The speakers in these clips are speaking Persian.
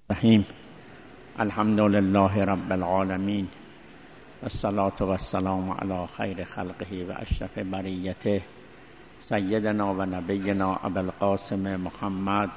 رحیم. الحمد لله رب العالمین والصلاة والسلام علی خیر خلقه و اشرف بریته سیدنا و نبینا ابوالقاسم محمد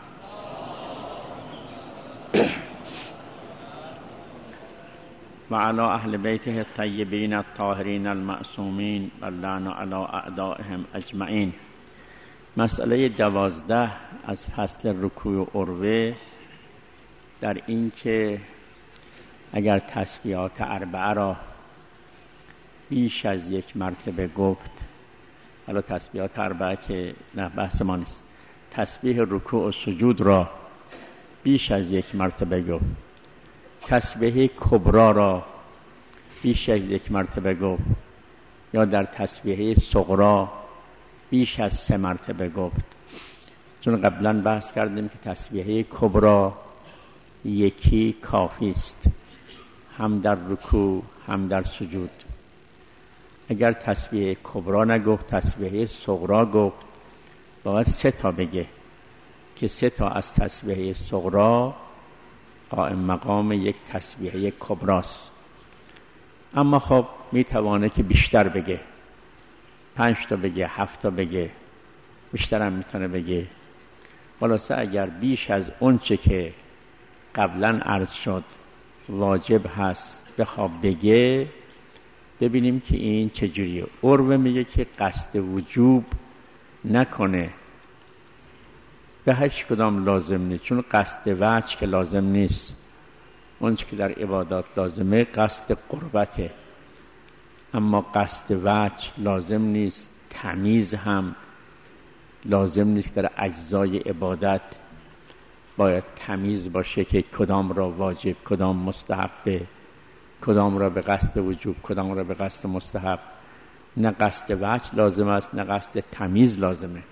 و علی اهل بیته الطیبین الطاهرین المعصومین و اللعن علی اعدائهم اجمعین. مسئله 12 از فصل رکوع و عروه در این که اگر تسبیحات اربعه را بیش از یک مرتبه گفت، حالا تسبیحات اربعه که نه بحث ما نیست، تسبیح رکوع و سجود را بیش از یک مرتبه گفت، تسبیح کبرا را بیش از یک مرتبه گفت، یا در تسبیح صغرا بیش از 3 مرتبه گفت. چون قبلا بحث کردیم که تسبیح کبرا یکی کافی است، هم در رکوع هم در سجود. اگر تسبیح کبرا نگفت، تسبیح صغرا گفت، باید 3 تا بگه که 3 تا از تسبیح صغرا قائم مقام یک تسبیح کبراست. اما خب میتوانه که بیشتر بگه، 5 تا بگه، 7 تا بگه، بیشتر هم میتونه بگه. خلاصه اگر بیش از اون چه که قبلا عرض شد واجب هست بخواب بگه، ببینیم که این چجوریه. عروه میگه که قصد وجوب نکنه، به هیچ کدام لازم نیست، چون قصد وجه که لازم نیست. اون چه که در عبادات لازمه قصد قربته، اما قصد وجه لازم نیست. تمیز هم لازم نیست. در اجزای عبادت باید تمیز باشه که کدام را واجب، کدام مستحب، کدام را به قصد وجوب، کدام را به قصد مستحب. نه قصد وجه لازم است، نه قصد تمیز لازمه.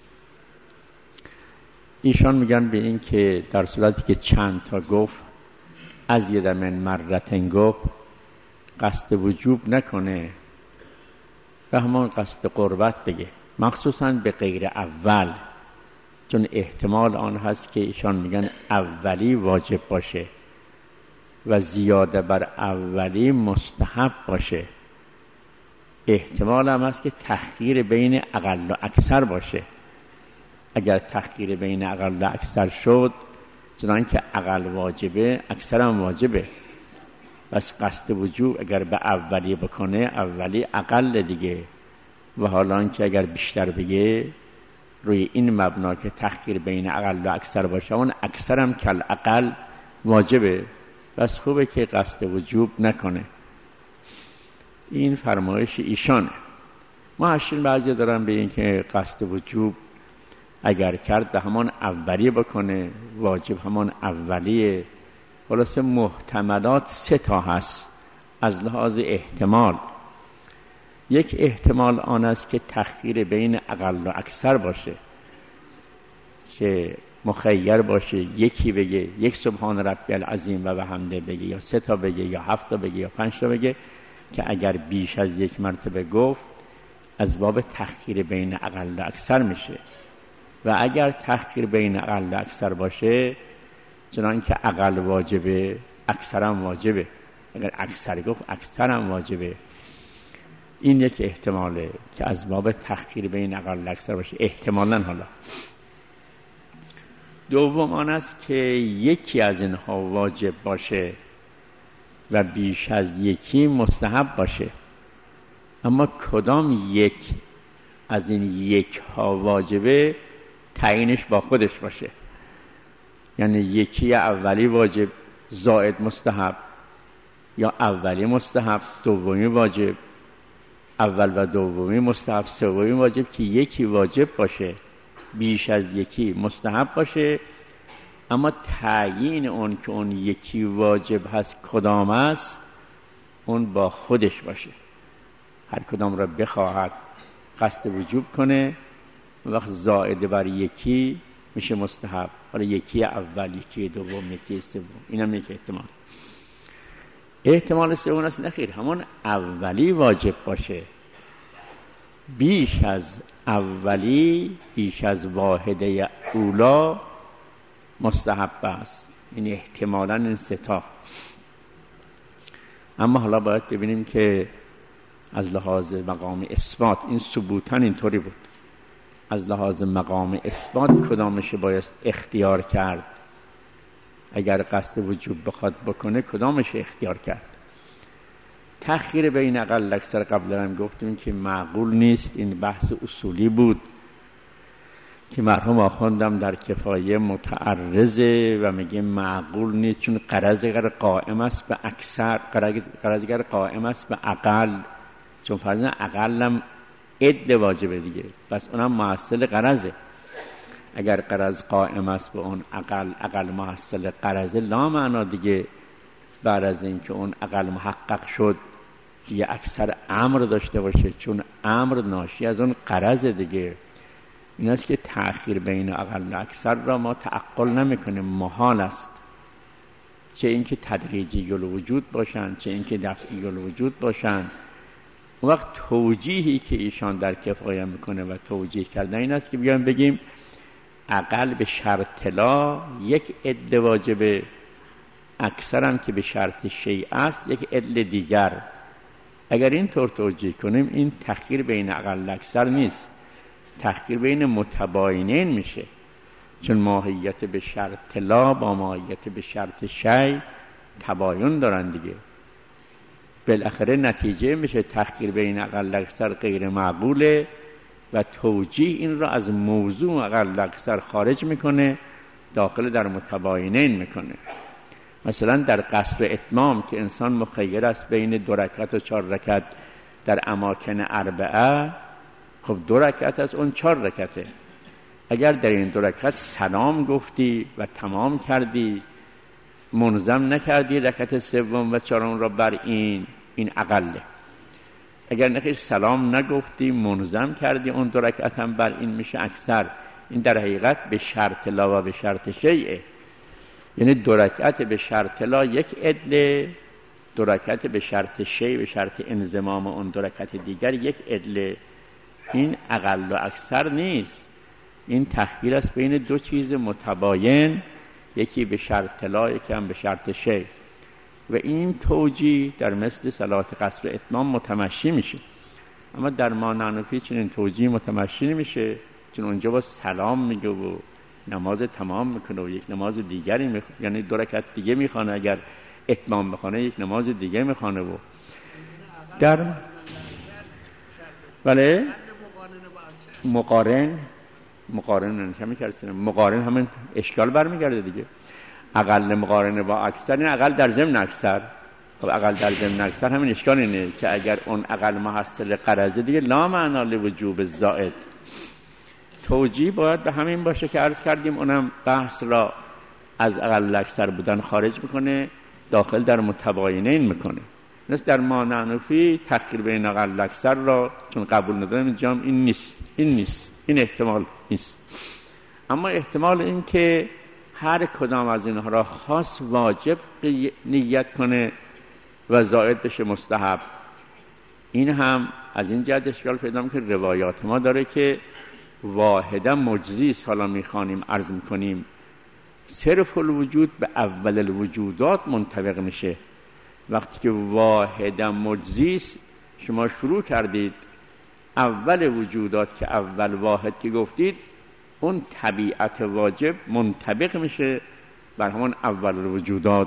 ایشان میگن به این که در صورتی که چند تا گفت، از یه من مرتن گفت، قصد وجوب نکنه و همان قصد قربت بگه، مخصوصا به غیر اول، چون احتمال آن هست که ایشان میگن اولی واجب باشه و زیاده بر اولی مستحب باشه. احتمال هم هست که تخییر بین اقل و اکثر باشه. اگر تخییر بین اقل و اکثر شد، چنان که اقل واجبه اکثر هم واجبه، بس قصد وجوب اگر به اولی بکنه، اولی اقل دیگه. و حالا که اگر بیشتر بگه روی این مبنا که تخییر بین اقل و اکثر باشه، اون اکثر هم کل اقل واجبه، بس خوبه که قصد وجوب نکنه. این فرمایش ایشانه. محشین بعضی دارن به این که قصد وجوب اگر کرد به همان اولی بکنه، واجب همان اولیه. خلاصه محتملات 3 تا هست از لحاظ احتمال. یک احتمال آن است که تخییر بین اقل و اکثر باشه، که مخیر باشه، یکی بگه، یک سبحان ربی العظیم و بحمده بگه، یا 3 تا بگه، یا 7 تا بگه، یا 5 تا بگه، که اگر بیش از یک مرتبه گفت از باب تخییر بین اقل و اکثر میشه. و اگر تخییر بین اقل و اکثر باشه، چنان که اقل واجبه اکثر هم واجبه، اگر اکثر گفت اکثر هم واجبه. این یک احتماله که از باب تخییر بین اقل و اکثر باشه، احتمالاً. حالا دوم آن است که یکی از اینها واجب باشه و بیش از یکی مستحب باشه. اما کدام یک از این یک ها واجبه تعیینش با خودش باشه. یعنی یکی اولی واجب زائد مستحب، یا اولی مستحب دومی واجب، اول و دومی مستحب سومی واجب، که یکی واجب باشه بیش از یکی مستحب باشه. اما تعیین اون که اون یکی واجب هست کدام است، اون با خودش باشه. هر کدام را بخواهد قصد وجوب کنه، وقت زائد بر یکی میشه مستحب. حالا یکی اول، یکی دوم، یکی سوم. اینم یک احتمال. احتمال سوم است نخیر، همون اولی واجب باشه، بیش از اولی، بیش از واحده اولا مستحب است. این احتمالاً این ستا. اما حالا باید ببینیم که از لحاظ مقام اثبات این ثبوتاً اینطوری بود، از لحاظ مقام اثبات کدامش باید اختیار کرد؟ اگر قصد وجوب بخواد بکنه کدامش اختیار کرد؟ تأخیر بین اقل اکثر قبلا هم گفتیم که معقول نیست. این بحث اصولی بود که مرحوم آخوندم در کفایه متعرضه و میگه معقول نیست، چون غرض اگر قائم است به اکثر، غرض اگر قائم است به اقل، چون فرضاً اقلم عد واجبه دیگه، پس اونم محصل غرضه. اگر غرض قائم است به اون اقل محصل غرضه، لا معنا دیگه بعد از اینکه اون اقل محقق شد دیگه اکثر امر داشته باشه، چون امر ناشی از اون غرضه دیگه. این است که تأخیر بین اقل و اکثر را ما تعقل نمیکنیم، محال است. چه اینکه تدریجی الوجود باشن، چه اینکه دفعی الوجود باشن. اون وقت توجیهی که ایشان در کفایه میکنه و توجیه کردن این است که بیایم بگیم اقل به شرط لا یک عد واجبه، اکثر هم که به شرط شیء است یک عدل دیگر. اگر این طور توجیه کنیم این تأخیر بین اقل و اکثر نیست، تأخیر بین متباینین میشه، چون ماهیت به شرط لا با ماهیت به شرط شیء تباین دارن دیگه. بالاخره نتیجه میشه تأخیر بین اقل و اکثر غیر معقوله و توجیه این را از موضوع اقل و اکثر خارج میکنه، داخل در متباینین میکنه. مثلا در قصر اتمام که انسان مخیر است بین 2 رکعت و 4 رکعت در اماکن اربعه، خب 2 رکعت از اون 4 رکعته. اگر در این 2 رکعت سلام گفتی و تمام کردی، منظم نکردی رکعت سوم و چهارم را بر این اقله. اگر نخیر سلام نگفتی منظم کردی اون 2 رکعت هم بر این میشه اکثر. این در حقیقت به شرط لا و به شرط شیء، یعنی 2 رکعت به شرط لا یک عدل، 2 رکعت به شرط شیء به شرط انضمام اون 2 رکعت دیگر یک عدل. این اقل و اکثر نیست، این تخییر است بین 2 چیز متباین، یکی به شرط لا یکی هم به شرط شیء. و این توجیه در مثل صلات قصر و اتمام متمشی میشه. اما در ما نحنفی چنین توجیه متمشی نمیشه، چون اونجا با سلام میگه و نماز تمام میکنه و یک نماز دیگری یعنی 2 رکعت دیگه میخوانه، اگر اتمام بخوانه یک نماز دیگه میخوانه. و در بله مقارن نمیشه کردن، مقارن همین اشکال برمیگرده دیگه. اقل مقارنه با اکثر، این اقل در ضمن اکثر. خب اقل در ضمن اکثر همین اشکال اینه که اگر اون اقل محصل غرضه دیگه لا معنا لوجوب الزائد. توجیه باید به همین باشه که عرض کردیم، اونم بحث را از اقل اکثر بودن خارج میکنه، داخل در متباینین میکنه. مثل در ما نحنفی تأخیر بین اقل اکثر را چون قبول ندارم اینجا این نیست، این احتمال نیست. اما احتمال این که هر کدام از اینها را خاص واجب نیت کنه و زائد بشه مستحب، این هم از این جهت اشکال پیدا میکنه که روایات ما داره که واحده مجزی حالا میخوانیم عرض میکنیم صرف الوجود به اول الوجودات منطبق میشه. وقتی که واحده مجزی شما شروع کردید اول وجودات که اول واحد که گفتید، اون طبیعت واجب منطبق میشه بر همون اول وجودات.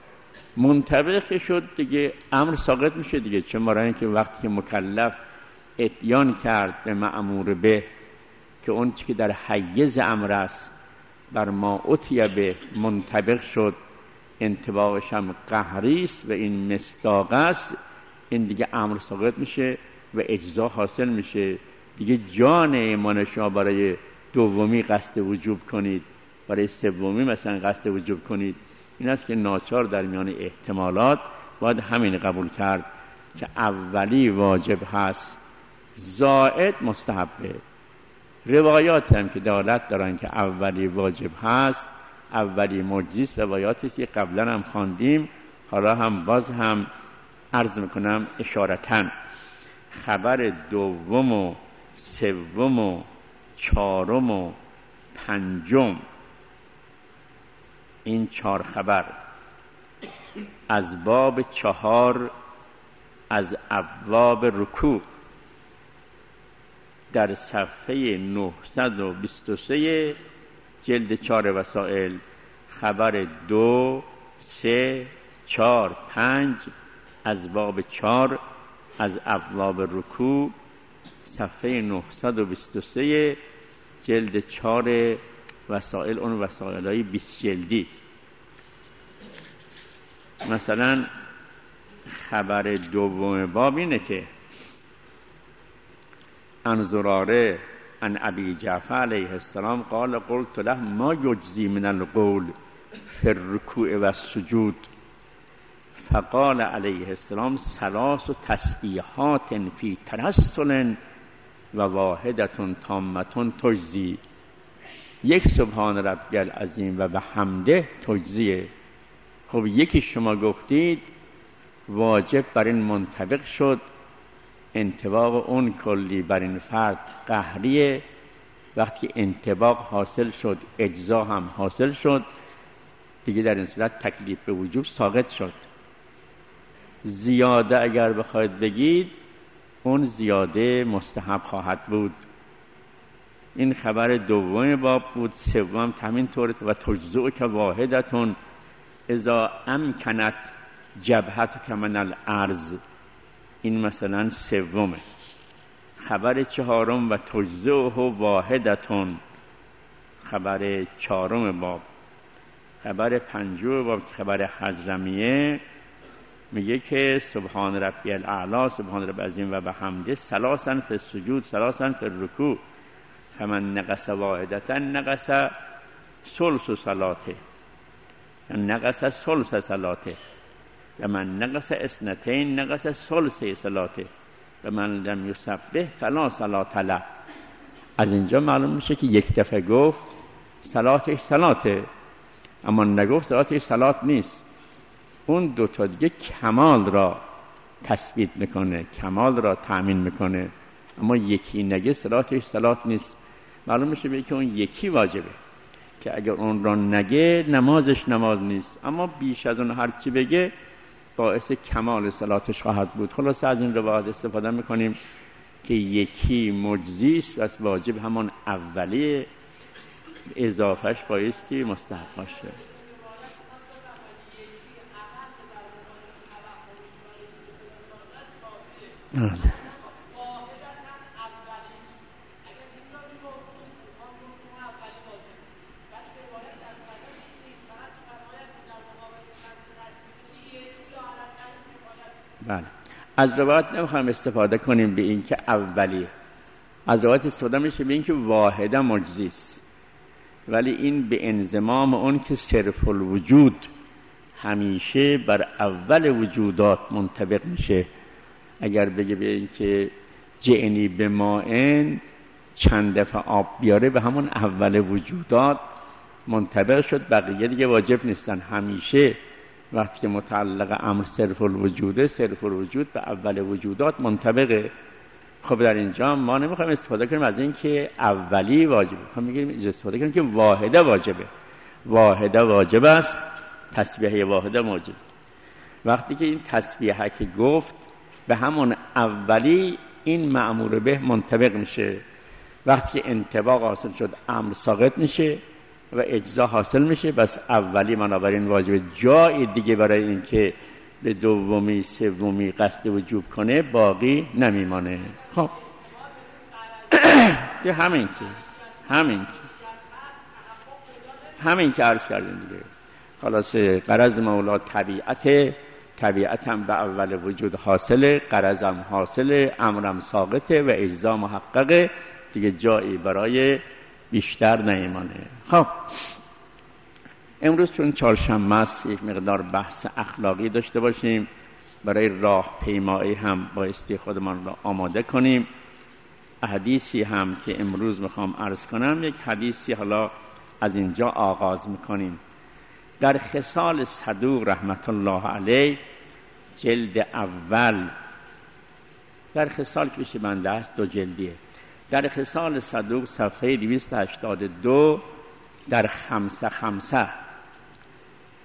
منطبق شد دیگه امر ساقط میشه دیگه، چون برای اینکه وقتی که مکلف اتیان کرد به مأمور به که اون چی که در حیز امر است بر ما اتیه به منطبق شد، انطباقش هم قهری است و این مصداق است، این دیگه امر ساقط میشه و اجزا حاصل میشه دیگه. جان ایمان شما برای دومی قصد وجوب کنید، برای سومی مثلا قصد وجوب کنید، این است که ناچار در میان احتمالات باید همین قبول کرد که اولی واجب هست، زائد مستحبه. روایات هم که دلالت دارن که اولی واجب هست، اولی مجزی است، روایاتی است که قبلا هم خواندیم، حالا هم باز هم عرض میکنم اشارتاً. خبر دوم و سوم و چهارم و پنجم این 4 خبر از باب 4 از ابواب رکوع در صفحه 923 جلد 4 وسائل، خبر 2 3 4 5 از باب 4 از ابواب رکوع صفحه 923 جلد 4 وسائل، اون وسائل‌های 20 جلدی. مثلا خبر دوم باب اینه که عن زراره عن ابی جعفر علیه السلام قال قلت له ما یجزی من القول فی الرکوع و السجود فقال علیه السلام 3 تسبیحات فی ترسل و واحدة تامة تجزی. 1 سبحان ربی العظیم و بحمده تجزیه. خب یکی شما گفتید واجب بر این منطبق شد، انطباق اون کلی بر این فرد قهریه. وقتی انطباق حاصل شد اجزا هم حاصل شد، دیگه در این صورت تکلیف به وجوب ساقط شد. زیاده اگر بخواید بگید اون زیاده مستحب خواهد بود. این خبر دوم باب بود. سوم همین طوره و تجزع که واحدتون اذا امکنت جبهت من الارض. این مثلا سومه. خبر 4 و تجزعه واحدتون خبر 4 باب. خبر 5 باب خبر حضرمیه میگه که سبحان ربی الاعلی سبحان ربی العظیم و بحمده 3 فی السجود 3 فی الرکوع فمن نقص واحدتا نقص ثلث صلاته، نقص ثلث صلاته و من نقص 2 نقص ثلث صلاته و من لم یسبح فلا صلاة له. از اینجا معلوم میشه که یک دفعه گفت صلاتش صلاته، اما نگفت صلاتش صلات نیست. اون 2 تا دیگه کمال را تثبیت میکنه، کمال را تأمین میکنه، اما یکی نگه صلاتش صلات نیست. معلوم میشه که اون یکی واجبه که اگر اون را نگه نمازش نماز نیست، اما بیش از اون هرچی بگه باعث کمال صلاتش خواهد بود. خلاص از این روایت استفاده میکنیم که یکی مجزی است و واجب همون اولیه، اضافهش بایستی مستحب باشه. بله. از روایت نمیخوایم استفاده کنیم به این که اولیه، از روایت استفاده میشه به این که واحده مجزی است، ولی این به انضمام اون که صرف الوجود همیشه بر اول وجودات منطبق میشه. اگر بگه به این که جعنی به مائن چند دفعه آب بیاره به همون اول وجودات منطبق شد، بقیه دیگه واجب نیستن. همیشه وقتی که متعلق امر صرف الوجوده، صرف الوجود به اول وجودات منطبقه. خب در اینجا ما نمیخوایم استفاده کنیم از این که اولی واجبه، میخوایم استفاده کنیم که واحده واجبه. واحده واجب است، تسبیح واحده واجب. وقتی که این تسبیحه که گفت به همون اولی این مأمور به منطبق میشه. وقتی انطباق حاصل شد امر ساقط میشه و اجزا حاصل میشه، بس اولی بنابراین واجب. جای دیگه برای این که به دومی سومی قصد وجوب کنه باقی نمیمانه. خب که همین که عرض کردیم دیگه. خلاص غرض مولا طبیعت هم به اول وجود حاصله، غرض هم حاصله، امرم ساقطه و اجزا محققه، دیگه جایی برای بیشتر نمیمانه. خب امروز چون چهارشنبه است یک مقدار بحث اخلاقی داشته باشیم، برای راه پیمایی هم بایستی خودمان را آماده کنیم. حدیثی هم که امروز میخوام عرض کنم، یک حدیثی حالا از اینجا آغاز میکنیم. در خصال صدوق رحمت الله علیه جلد اول، در خصال که پیش بنده است 2 جلدیه، در خصال صدوق صفحه 282 در 5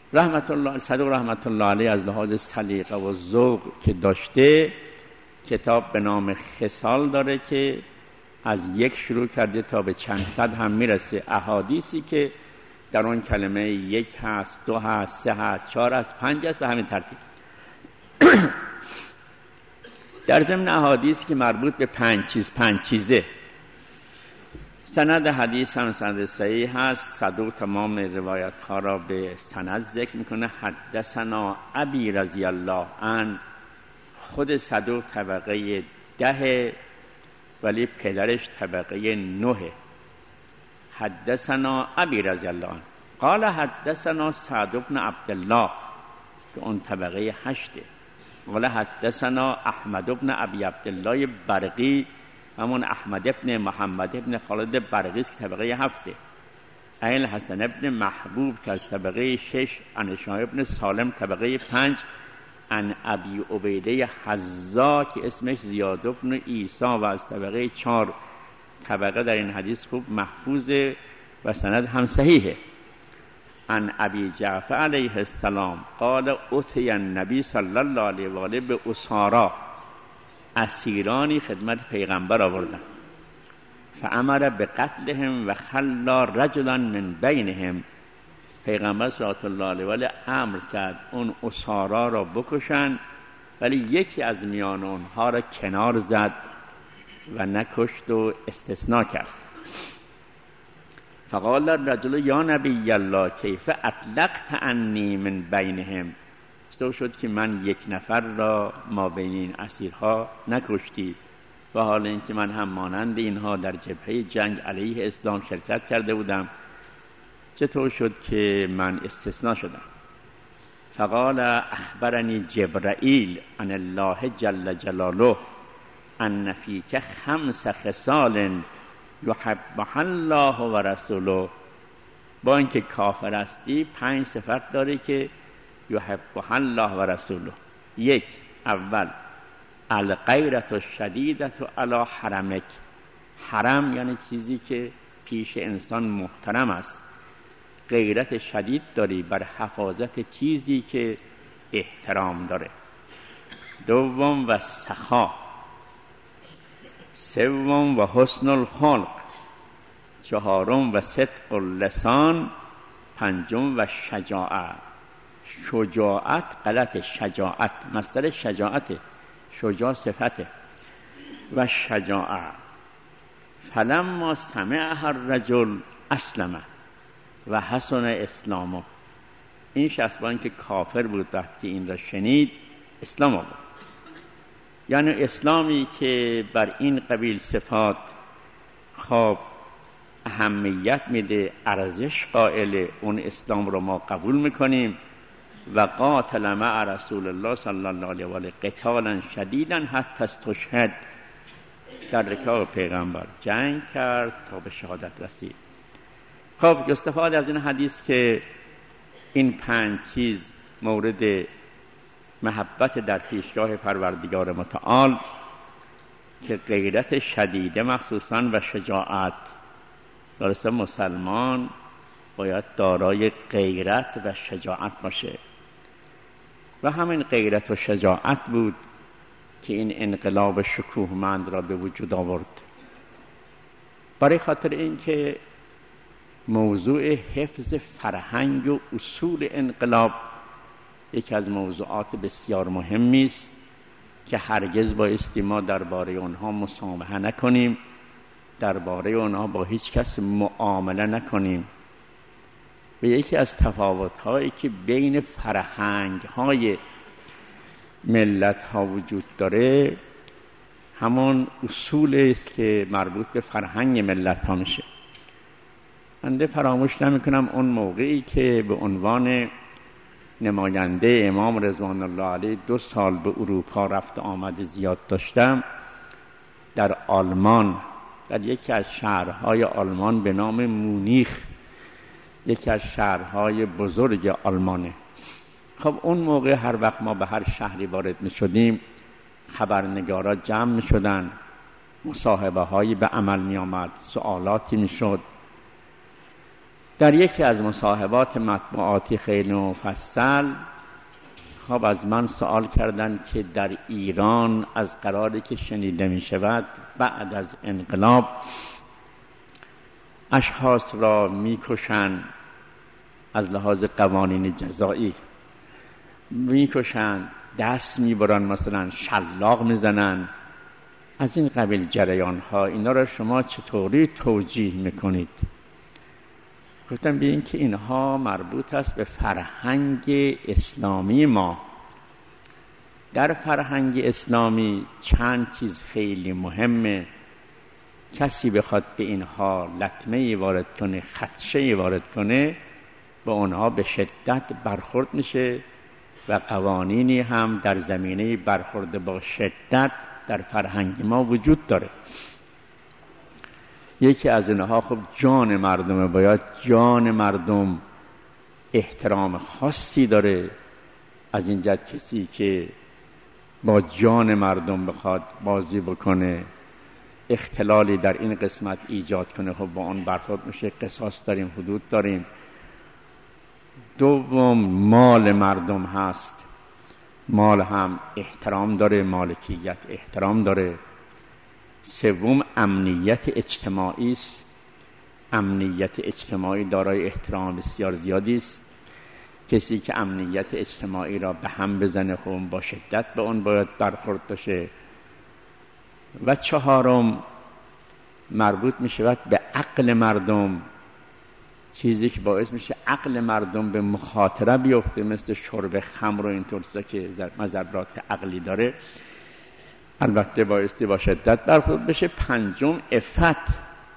صدوق رحمت الله علیه از لحاظ سلیقه و ذوق که داشته کتاب به نام خصال داره که از یک شروع کرده تا به چند صد هم میرسه، احادیثی که در اون کلمه یک هست، دو هست، سه هست، چهار هست، پنج هست، به همین ترتیب. در ضمن احادیث که مربوط به پنج چیزه. سند حدیث هم سند صحیح هست. صدوق تمام روایت ها را به سند ذکر میکنه. حدثنا ابی رضی الله عنه، خود صدوق طبقه 10 ولی پدرش طبقه 9. حدثنا ابی رضی الله عنه قال حدثنا سعد بن عبدالله که اون طبقه 8. قال حدثنا احمد بن ابی عبدالله برقی، همون احمد ابن محمد ابن خالد برقی که طبقه 7. عین حسن ابن محبوب که از طبقه 6. عن شایب ابن سالم طبقه 5. عن ابی عبیده حذا که اسمش زیاد ابن عیسی و از طبقه 4. طبقه در این حدیث خوب محفوظه و سند هم صحیحه. عن ابی جعفر علیه السلام قال اتی النبی صلی الله علیه و آله به اسارا، اسیرانی خدمت پیغمبر آوردن. فامر بقتلهم و خلا رجلا من بینهم، پیغمبر صلی الله علیه و آله امر کرد اون اسارا را بکشن، ولی یکی از میان اونها را کنار زد و نکشت و استثناء کرد. فقال الرجل یا نبی الله کیف اطلقت عنی من بینهم، استو شد که من یک نفر را ما بین این اسیرها نکشتی و حال اینکه من هم مانند اینها در جبهه جنگ علیه اسلام شرکت کرده بودم، چطور شد که من استثناء شدم؟ فقال اخبرنی جبرائیل عن الله جل جلاله ان فیک 5 خصال یحبها الله و رسوله، با اینکه کافر هستی 5 صفت داره که یحبها الله و رسوله. 1. اول الغیرة الشدیدة علی حرمک، حرم یعنی چیزی که پیش انسان محترم است، غیرت شدید داری بر حفاظت چیزی که احترام داره. 2. و سخا. 3. و حسن الخلق. 4. و صدق اللسان. 5. و شجاعت. شجاعت غلط، شجاعت مصدر شجاعت، شجاع صفته. و شجاعت. فلما سمعها الرجل اسلمه و حسن اسلامه، این شخص با اینکه کافر بود وقتی این را شنید اسلام آورد. یعنی اسلامی که بر این قبیل صفات خواب اهمیت میده، ارزش قائل، اون اسلام رو ما قبول میکنیم. و قاتل مع رسول الله صلی الله علیه و آله قتالا شدیدا حتی استشهد، در رکاب پیغمبر جنگ کرد تا به شهادت رسید. خب استفاده از این حدیث که این 5 چیز مورد محبت در پیشگاه پروردگار متعال که غیرت شدیده مخصوصاً و شجاعت، درسته مسلمان باید دارای غیرت و شجاعت باشه و همین غیرت و شجاعت بود که این انقلاب شکوهمند را به وجود آورد. برای خاطر اینکه موضوع حفظ فرهنگ و اصول انقلاب یکی از موضوعات بسیار مهمی است که هرگز بایستی ما درباره اونها مسامحه نکنیم، درباره اونها با هیچ کس معامله نکنیم. و یکی از تفاوت‌هایی که بین فرهنگ‌های ملت‌ها وجود داره همون اصول است که مربوط به فرهنگ ملت‌ها میشه. من فراموش نمی‌کنم اون موقعی که به عنوان نماینده امام رضوان الله علیه 2 سال به اروپا رفت آمد زیاد داشتم، در آلمان، در یکی از شهرهای آلمان به نام مونیخ، یکی از شهرهای بزرگ آلمانه. خب اون موقع هر وقت ما به هر شهری وارد می شدیم خبرنگارا جمع می شدن، مصاحبه هایی به عمل می آمد، سوالاتی می شد در یکی از مصاحبات مطبوعاتی خیلی مفصل خب از من سوال کردند که در ایران از قراری که شنیده می شود بعد از انقلاب اشخاص را می کشند، از لحاظ قوانین جزایی می کشند، دست می برن، مثلا شلاق می زنن، از این قبیل جریان ها، اینا را شما چطوری توجیه می کنید؟ گفتم بیاین که اینها مربوط است به فرهنگ اسلامی ما. در فرهنگ اسلامی چند چیز خیلی مهمه. کسی بخواد به اینها لطمه وارد کنه، خدشه وارد کنه، به اونها به شدت برخورد میشه و قوانینی هم در زمینه برخورد با شدت در فرهنگ ما وجود داره. یکی از اینها خب جان مردمه. باید جان مردم احترام خاصی داره. از این جهت کسی که با جان مردم بخواد بازی بکنه، اختلالی در این قسمت ایجاد کنه، خب با اون برخورد میشه. قصاص داریم، حدود داریم. دوم مال مردم هست، مال هم احترام داره، مالکیت احترام داره. سوم امنیت اجتماعی است. امنیت اجتماعی دارای احترام بسیار زیادی است. کسی که امنیت اجتماعی را به هم بزنه خب با شدت به اون باید برخورد بشه. و چهارم مربوط می شود به عقل مردم، چیزی که باعث میشه عقل مردم به مخاطره بیفته، مثل شرب خمر و اینطور چیزا که مضرات عقلی داره، البته بایستی با شدت برخورد بشه. پنجم عفت.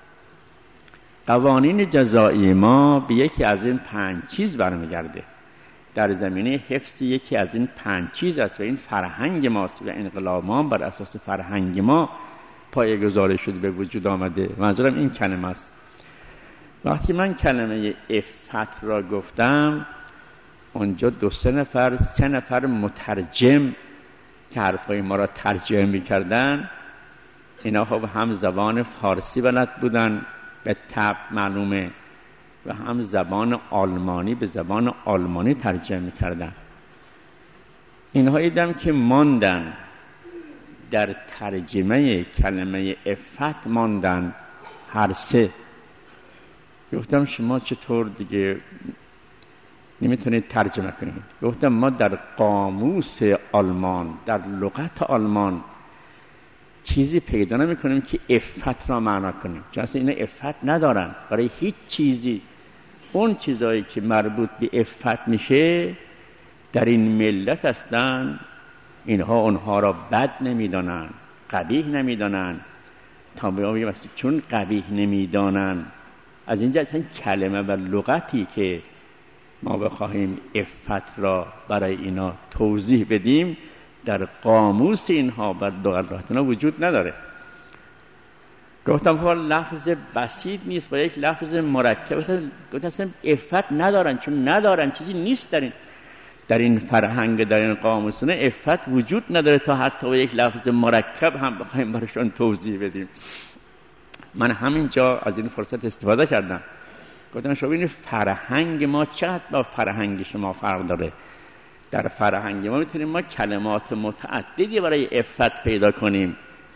قوانین جزایی ما به یکی از این 5 چیز برمیگرده. در زمینه حفظ یکی از این 5 چیز است و این فرهنگ ماست و انقلاب ما بر اساس فرهنگ ما پایه‌گذاری شده، به وجود آمده. منظورم این کلمه است. وقتی من کلمه عفت را گفتم، اونجا 2-3 نفر مترجم که حرفای ما را ترجمه می‌کردن، اینا خب هم زبان فارسی بلد بودن به طبع معلومه و هم زبان آلمانی به زبان آلمانی ترجمه می‌کردن. اینها دیدم که ماندن در ترجمه کلمه عفت، ماندن هر سه. گفتم شما چطور دیگه نمیتونید ترجمه کنید؟ گفتم ما در قاموس آلمان، در لغت آلمان چیزی پیدا نمی کنیم که عفت را معنا کنیم، چون اصلا اینا عفت ندارن برای هیچ چیزی. اون چیزایی که مربوط به عفت میشه در این ملت هستن، اینها اونها را بد نمیدانن، قبیح نمیدانن. تا بگیم چون قبیح نمیدانن، از اینجا اصلا کلمه و لغتی که ما بخواهیم عفت را برای اینا توضیح بدیم در قاموس اینها و لغت اینا وجود نداره. گفتم حال لفظ بسیط نیست با یک لفظ مرکب. گفتم اصلا عفت ندارن، چون ندارن، چیزی نیست در این فرهنگ، در این قاموس نه عفت وجود نداره تا حتی با یک لفظ مرکب هم بخوایم براشون توضیح بدیم. من همینجا از این فرصت استفاده کردم. گفتم شما این فرهنگ ما چقدر با فرهنگ شما فرق داره. در فرهنگ ما میتونیم ما کلمات متعددی برای عفت پیدا کنیم.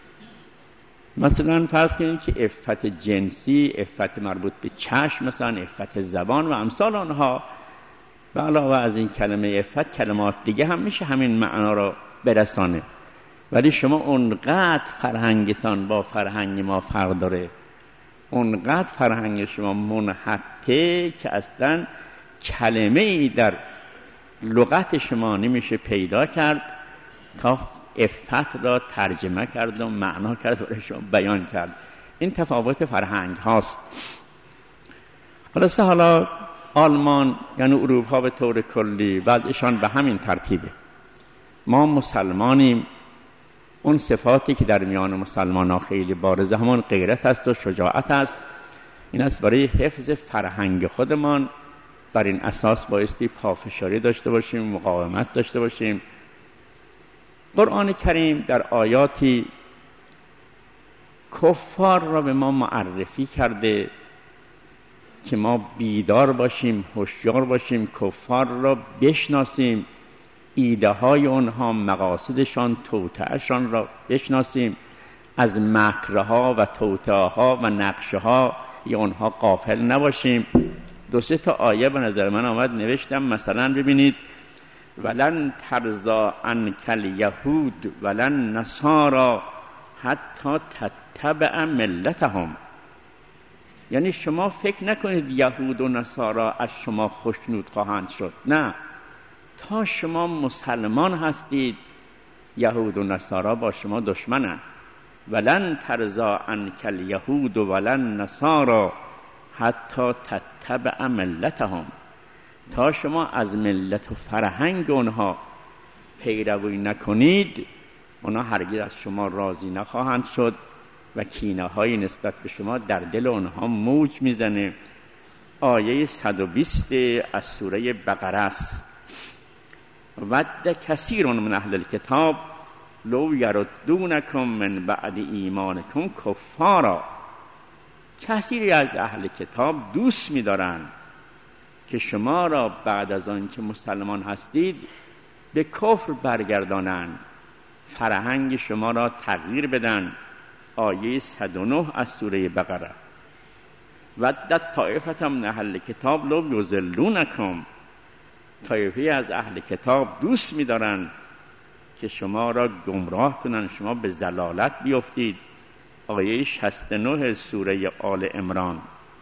مثلا فرض کنیم که عفت جنسی، عفت مربوط به چشم، مثلا عفت زبان و امثال آنها. و علاوه از این کلمه عفت کلمات دیگه هم میشه همین معنا را برسانه. ولی شما اونقدر فرهنگتان با فرهنگ ما فرق داره، اونقدر فرهنگ شما منحطه که اصلا کلمه ای در لغت شما نمیشه پیدا کرد تا عفت را ترجمه کرد و معنا کرد و شما بیان کرد. این تفاوت فرهنگ هاست. حالا آلمان یعنی اروپا به طور کلی بعدشان به همین ترتیبه. ما مسلمانیم، اون صفاتی که در میان مسلمان ها خیلی بارزه همون غیرت هست و شجاعت هست. این است برای حفظ فرهنگ خودمان بر این اساس بایستی پافشاری داشته باشیم، مقاومت داشته باشیم. قرآن کریم در آیاتی کفار را به ما معرفی کرده که ما بیدار باشیم، هوشیار باشیم، کفار را بشناسیم، ایده های اونها، مقاصدشان، توطئه‌شان را بشناسیم، از مکرها و توطئه‌ها و نقشه‌ها اونها غافل نباشیم. 2-3 تا آیه به نظر من آمد نوشتم. مثلا ببینید ولن ترضی عنک الیهود ولن نصارا حتی تتبع ملتهم. یعنی شما فکر نکنید یهود و نصارا از شما خوشنود خواهند شد. نه، تا شما مسلمان هستید یهود و نصارا با شما دشمنند. ولن ترضی عنک الیهود ولن نصارا حتی تتبع ملتهم. تا شما از ملت و فرهنگ اونها پیروی نکنید اونها هرگز از شما راضی نخواهند شد و کینه های نسبت به شما در دل اونها موج میزنه. آیه 120 از سوره بقره است. ود کثیر من اهل الکتاب لو یردونکم من بعد ایمانکم کفارا. کثیری از اهل کتاب دوست می‌دارن که شما را بعد از آن که مسلمان هستید به کفر برگردانند، فرهنگ شما را تغییر بدن. آیه 109 از سوره بقره. ودت طائفة من اهل کتاب لو یضلونکم. طایفه از اهل کتاب دوست می‌دارن که شما را گمراه کنند، شما به ضلالت بیفتید. آیه 69 سوره آل عمران.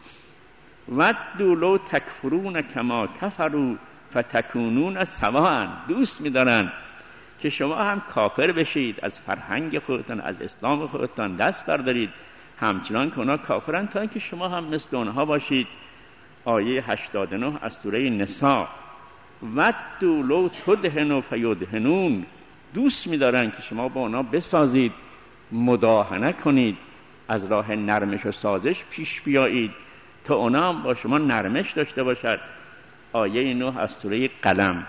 ودوا لو تکفرون کما کفروا فتکونون سواء. دوست می‌دارن که شما هم کافر بشید، از فرهنگ خودتان، از اسلام خودتان دست بردارید همچنان که اونا کافرن، تا اینکه شما هم مثل اونها باشید. آیه 89 از سوره نساء. ودوا لو تدهنوا فیدهنون. دوست می‌دارن که شما با اونا بسازید، مداهنه کنید، از راه نرمش و سازش پیش بیایید تا اونا هم با شما نرمش داشته باشد. آیه 9 از سوره قلم.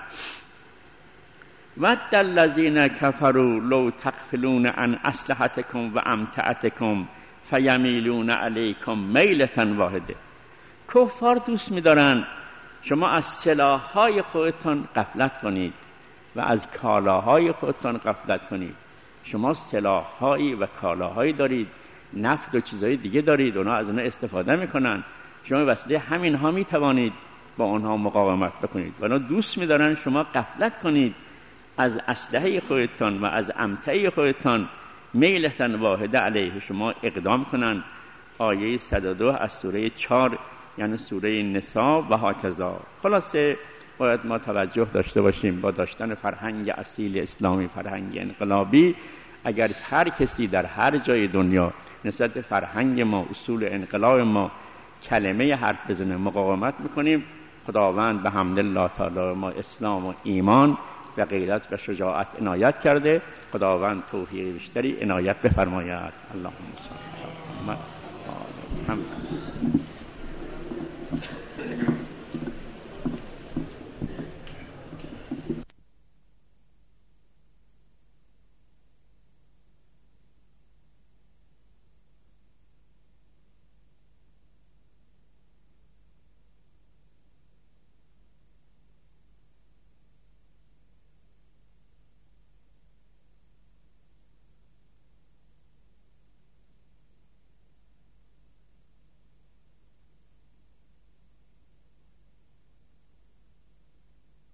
ود الذین کفروا لو تغفلون عن اسلحتکم و امتعتکم فیمیلون علیکم میلة واحده. کفار دوست می‌دارن شما از سلاح‌های خودتان غفلت کنید و از کالاهای خودتان غفلت کنید. شما سلاح‌هایی و کالاهایی دارید، نفت و چیزهای دیگه دارید، اونا از اونا استفاده میکنن. شما وسیله همینها میتوانید با اونها مقاومت بکنید. و اونا دوست میدارن شما غفلت کنید از اسلحه خودتان و از امتعه خودتان، میلة واحده علیه شما اقدام کنن. آیه 102 از سوره 4 یعنی سوره نساء و هاکذا. خلاصه باید ما توجه داشته باشیم با داشتن فرهنگ اصیل اسلامی، فرهنگ انقلابی. اگر هر کسی در هر جای دنیا نسبت فرهنگ ما، اصول انقلاب ما کلمه حرف بزنه، مقاومت میکنیم. خداوند به حمد الله تعالی ما اسلام و ایمان و غیرت و شجاعت عنایت کرده. خداوند توفیق بیشتری عنایت بفرماید. اللهم صل علی محمد.